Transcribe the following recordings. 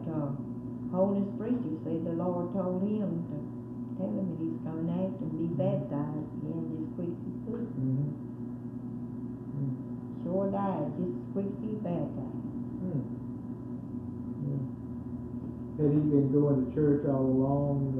Holiness preacher said the Lord told him to tell him that he's coming after and be baptized again just quick as he could. Sure died just as quick as he baptized. Had he been going to church all along?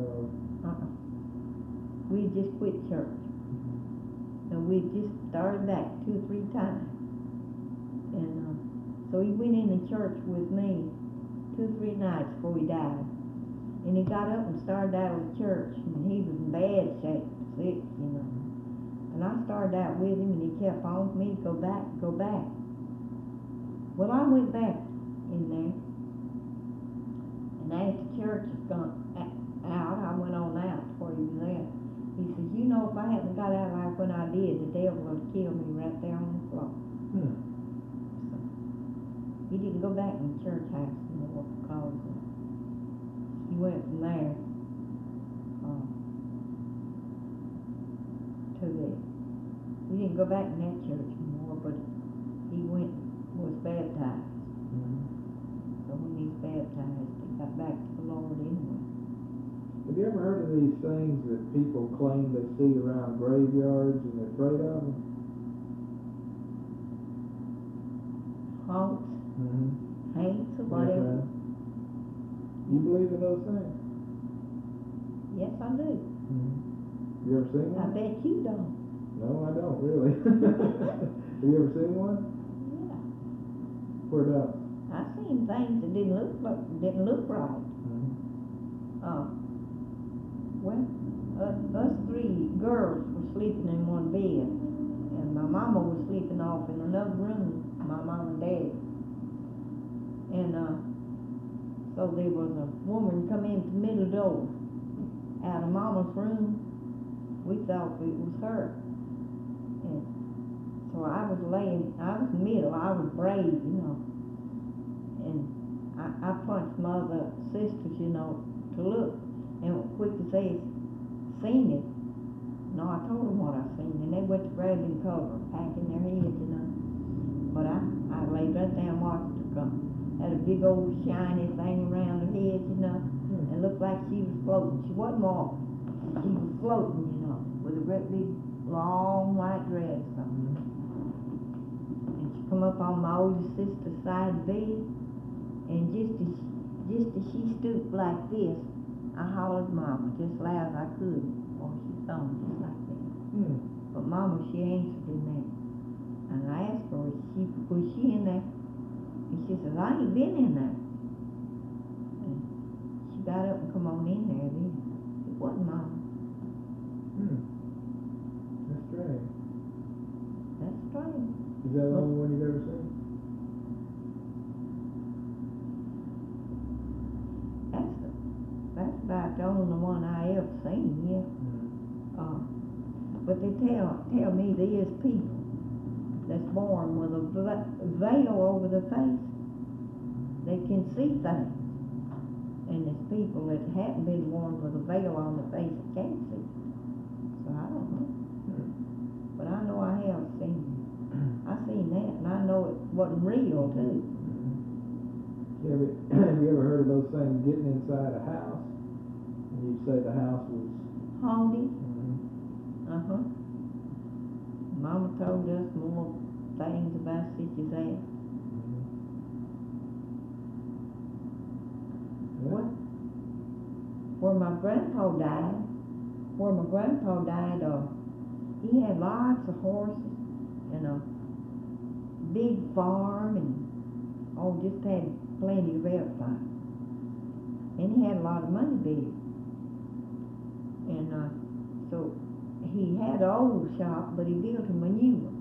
We just quit church. And we just started back 2 or 3 times. And so he went in the church with me 2 or 3 nights before he died. And he got up and started out of the church, and he was in bad shape, sick, you know. And I started out with him, and he kept on with me to go back, go back. Well, I went back in there. And after church had gone out, I went on out before he was there. He says, you know, if I hadn't got out like when I did, the devil would have killed me right there on the floor. So, he didn't go back in the church house anymore because he went from there to he didn't go back in that church anymore, but he was baptized. So when he was baptized, he got back to the Lord anyway. Have you ever heard of these things that people claim they see around graveyards and they're afraid of them? Haunts, haints, or Yes, whatever. ma'am. You believe in those things? Yes, I do. You ever seen I one? bet you don't. No, I don't really. Have you ever seen one? Yeah. Where'd up? I seen things that didn't look right. Well, us 3 girls were sleeping in one bed, and my mama was sleeping off in another room, my mom and dad. And so there was a woman come in the middle door out of mama's room. We thought it was her. And so I was in the middle, I was brave, you know. And I punched my other sisters, you know, to look. And quick as they seen it, no, I told them what I seen, and they went to grabbing cover, packing their heads, you know. But I laid right there and watched her come. Had a big old shiny thing around her head, you know, and looked like she was floating. She wasn't walking. She was floating, you know, with a great big, long white dress on. And she come up on my older sister's side bed, and just as she stooped like this, I hollered Mama just loud as I could, or she saw me just like that. But Mama, she answered in there. And I asked her, was she in there? And she says, I ain't been in there. And she got up and come on in there then. It wasn't Mama. That's strange. That's strange. Is that the only one you've ever seen? That's about the only one I ever seen, yeah. But they tell me there's people that's born with a veil over their face. They can see things. And there's people that haven't been born with a veil on their face that can't see. So I don't know. But I know I have seen it. I seen that, and I know it wasn't real, too. Have you ever heard of those things getting inside a house? And you'd say the house was Haunted. Mama told us more things about such as that. What? Where my grandpa died, he had lots of horses and a big farm and just had plenty of everything. And he had a lot of money big. And so he had an old shop, but he built him a new one.